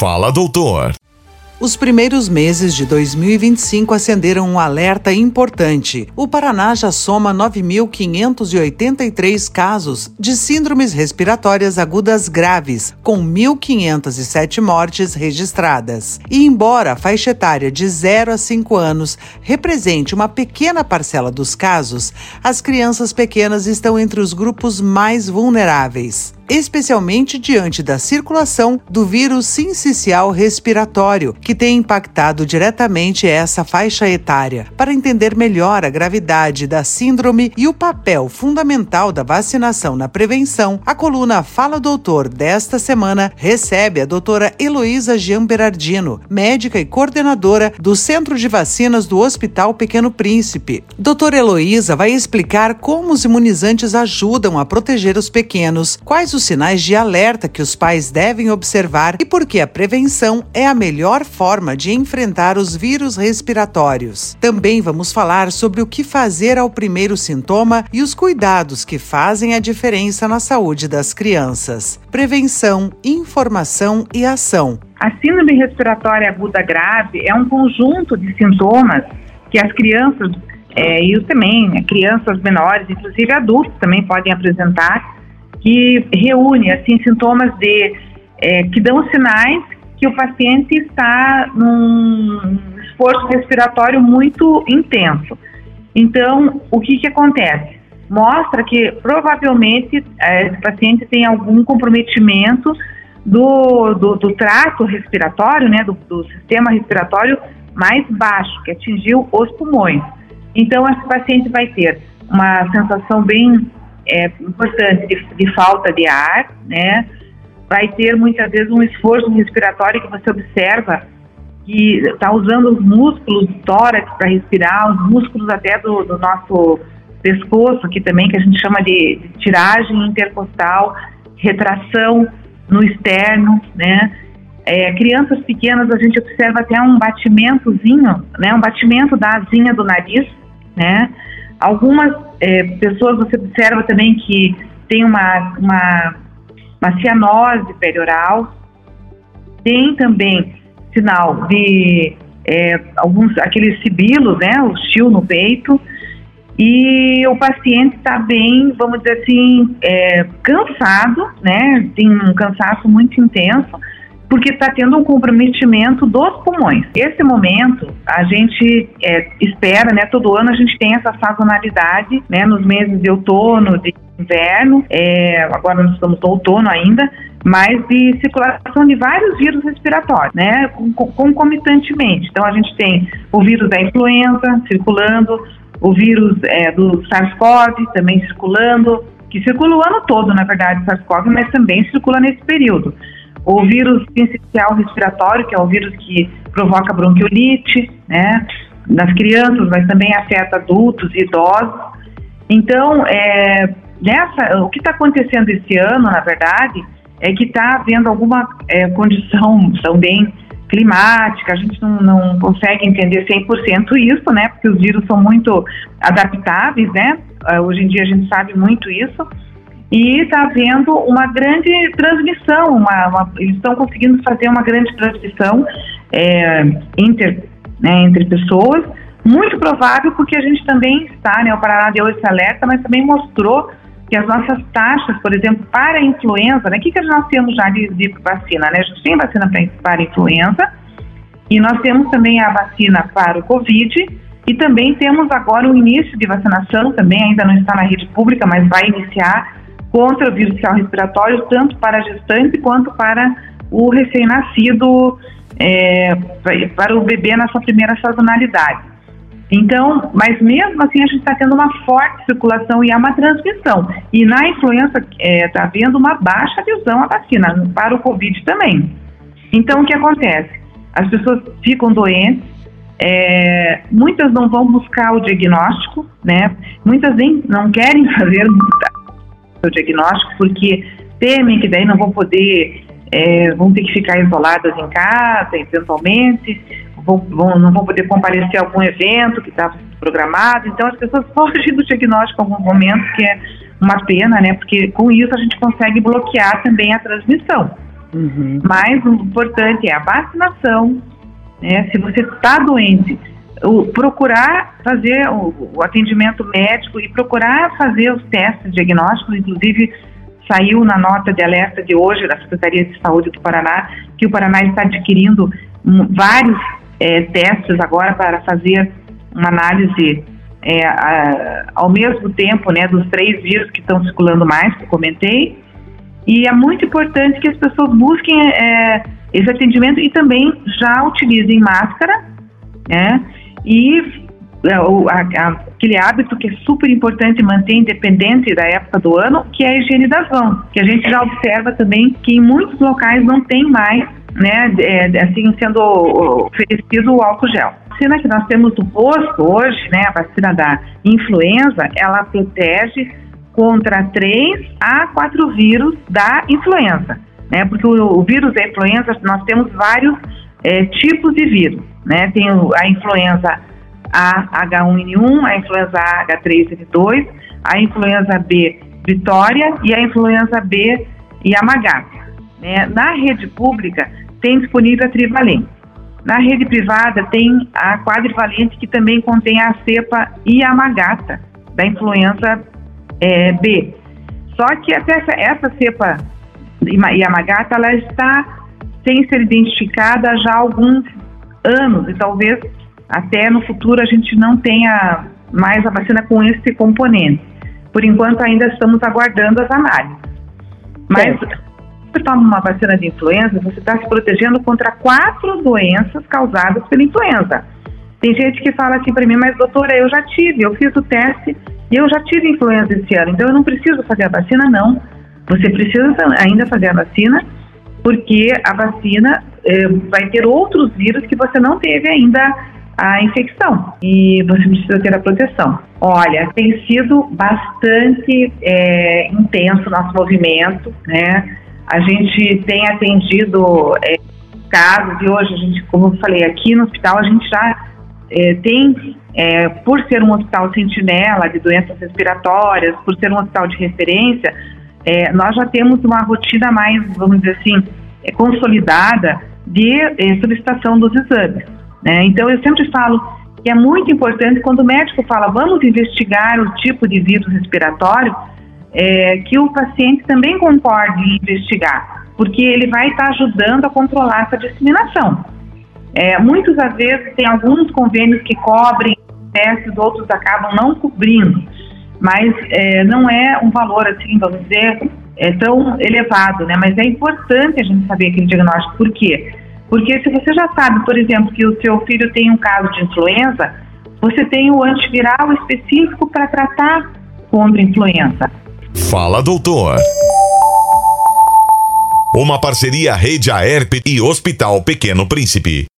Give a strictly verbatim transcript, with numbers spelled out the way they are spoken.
Fala Doutor. Os primeiros meses de dois mil e vinte e cinco acenderam um alerta importante. O Paraná já soma nove mil quinhentos e oitenta e três casos de síndromes respiratórias agudas graves, com mil quinhentas e sete mortes registradas. E embora a faixa etária de zero a cinco anos represente uma pequena parcela dos casos, as crianças pequenas estão entre os grupos mais vulneráveis, especialmente diante da circulação do vírus sincicial respiratório, que tem impactado diretamente essa faixa etária. Para entender melhor a gravidade da síndrome e o papel fundamental da vacinação na prevenção, a coluna Fala Doutor desta semana recebe a doutora Heloísa Gianberardino, médica e coordenadora do Centro de Vacinas do Hospital Pequeno Príncipe. Doutora Heloísa vai explicar como os imunizantes ajudam a proteger os pequenos, quais os sinais de alerta que os pais devem observar e por que a prevenção é a melhor forma de enfrentar os vírus respiratórios. Também vamos falar sobre o que fazer ao primeiro sintoma e os cuidados que fazem a diferença na saúde das crianças. Prevenção, informação e ação. A síndrome respiratória aguda grave é um conjunto de sintomas que as crianças, é, e os também, crianças menores, inclusive adultos também podem apresentar, que reúne assim, sintomas de, é, que dão sinais que o paciente está num esforço respiratório muito intenso. Então, o que, que acontece? Mostra que provavelmente é, esse paciente tem algum comprometimento do, do, do trato respiratório, né, do, do sistema respiratório mais baixo, que atingiu os pulmões. Então, esse paciente vai ter uma sensação bem é, importante de, de falta de ar, né? Vai ter muitas vezes um esforço respiratório que você observa que está usando os músculos do tórax para respirar, os músculos até do, do nosso pescoço aqui também, que a gente chama de, de tiragem intercostal, retração no externo, né? É, crianças pequenas a gente observa até um batimentozinho, né? Um batimento da asinha do nariz, né? Algumas é, pessoas você observa também que tem uma, uma, uma cianose perioral, tem também sinal de é, alguns, aqueles sibilos, né, o chio no peito, e o paciente está bem, vamos dizer assim, é, cansado, né, tem um cansaço muito intenso, porque está tendo um comprometimento dos pulmões. Esse momento, a gente é, espera, né, todo ano a gente tem essa sazonalidade, né, nos meses de outono, de inverno, é, agora nós estamos no outono ainda, mas de circulação de vários vírus respiratórios, né, concomitantemente. Então a gente tem o vírus da influenza circulando, o vírus é, do SARS-CoV também circulando, que circula o ano todo, na verdade, o SARS-CoV, mas também circula nesse período. O vírus sincicial respiratório, que é o vírus que provoca bronquiolite, né, nas crianças, mas também afeta adultos e idosos. Então, é, nessa, o que está acontecendo esse ano, na verdade, é que está havendo alguma é, condição também climática, a gente não, não consegue entender cem por cento isso, né, porque os vírus são muito adaptáveis, né, hoje em dia a gente sabe muito isso. E está havendo uma grande transmissão, uma, uma, eles estão conseguindo fazer uma grande transmissão é, inter, né, entre pessoas, muito provável porque a gente também está, né, o Paraná deu esse alerta, mas também mostrou que as nossas taxas, por exemplo, para a influenza, né, o que, que nós temos já de, de vacina, né, a gente tem vacina para, para a influenza, e nós temos também a vacina para o Covid, e também temos agora o início de vacinação, também ainda não está na rede pública, mas vai iniciar, contra o vírus respiratório, tanto para a gestante quanto para o recém-nascido, é, para o bebê na sua primeira sazonalidade. Então, mas mesmo assim a gente está tendo uma forte circulação e há uma transmissão. E na influenza está é, havendo uma baixa adesão à vacina, para o Covid também. Então, o que acontece? As pessoas ficam doentes, é, muitas não vão buscar o diagnóstico, né? Muitas nem, não querem fazer o diagnóstico porque temem que daí não vão poder, é, vão ter que ficar isoladas em casa, eventualmente, vão, vão, não vão poder comparecer a algum evento que estava programado. Então as pessoas fogem do diagnóstico em alguns momentos, que é uma pena, né? Porque com isso a gente consegue bloquear também a transmissão. Uhum. Mas o importante é a vacinação, né? Se você está doente, o, procurar fazer o, o atendimento médico e procurar fazer os testes diagnósticos. Inclusive, saiu na nota de alerta de hoje da Secretaria de Saúde do Paraná que o Paraná está adquirindo um, vários é, testes agora para fazer uma análise é, a, ao mesmo tempo, né, dos três vírus que estão circulando mais, que eu comentei. E é muito importante que as pessoas busquem é, esse atendimento e também já utilizem máscara, né? E é, o, a, a, aquele hábito que é super importante manter, independente da época do ano, que é a higiene das mãos, que a gente já observa também que em muitos locais não tem mais, né, é, assim, sendo oferecido o álcool gel. A vacina que nós temos no posto hoje, né, a vacina da influenza, ela protege contra três a quatro vírus da influenza, né? Porque o, o vírus da influenza, nós temos vários é, tipos de vírus, né? Tem o, a influenza A H um N um, a influenza A H três N dois, a influenza B Vitória e a influenza B Yamagata, né? Na rede pública tem disponível a trivalente. Na rede privada tem a quadrivalente, que também contém a cepa Yamagata da influenza É, B. Só que até essa, essa cepa Yamagata, ela está sem ser identificada já há alguns anos, e talvez até no futuro a gente não tenha mais a vacina com esse componente. Por enquanto ainda estamos aguardando as análises. Mas se você toma uma vacina de influenza, você está se protegendo contra quatro doenças causadas pela influenza. Tem gente que fala assim para mim, mas doutora, eu já tive, eu fiz o teste e eu já tive influenza esse ano, então eu não preciso fazer a vacina. Não, você precisa ainda fazer a vacina, porque a vacina eh, vai ter outros vírus que você não teve ainda a infecção, e você precisa ter a proteção. Olha, tem sido bastante é, intenso o nosso movimento, né? A gente tem atendido é, casos, e hoje a gente, como eu falei, aqui no hospital a gente já é, tem... É, por ser um hospital sentinela de doenças respiratórias, por ser um hospital de referência, é, nós já temos uma rotina mais, vamos dizer assim, é, consolidada de é, solicitação dos exames, né? Então eu sempre falo que é muito importante, quando o médico fala vamos investigar o tipo de vírus respiratório, é, que o paciente também concorde em investigar, porque ele vai estar ajudando a controlar essa disseminação. É, muitas das vezes tem alguns convênios que cobrem testes, outros acabam não cobrindo, mas é, não é um valor, assim, vamos dizer, é, tão elevado, né? Mas é importante a gente saber aquele diagnóstico. Por quê? Porque se você já sabe, por exemplo, que o seu filho tem um caso de influenza, você tem o antiviral específico para tratar contra a influenza. Fala, doutor. Uma parceria Rede Aerp e Hospital Pequeno Príncipe.